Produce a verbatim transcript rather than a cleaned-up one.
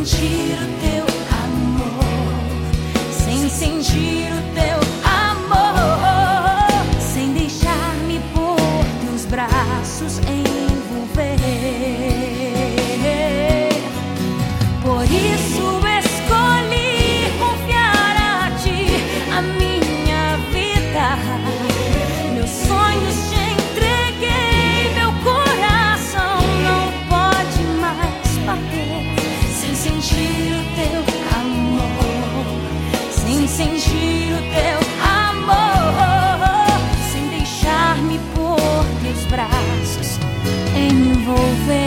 sentir o teu amor, sem sentir o teu amor, sem deixar-me por teus braços envolver. Por isso escolhi confiar a ti a minha vida, meus sonhos te entreguei, meu coração não pode mais bater sem sentir o teu amor, sem sentir o teu amor, sem deixar-me por teus braços envolver.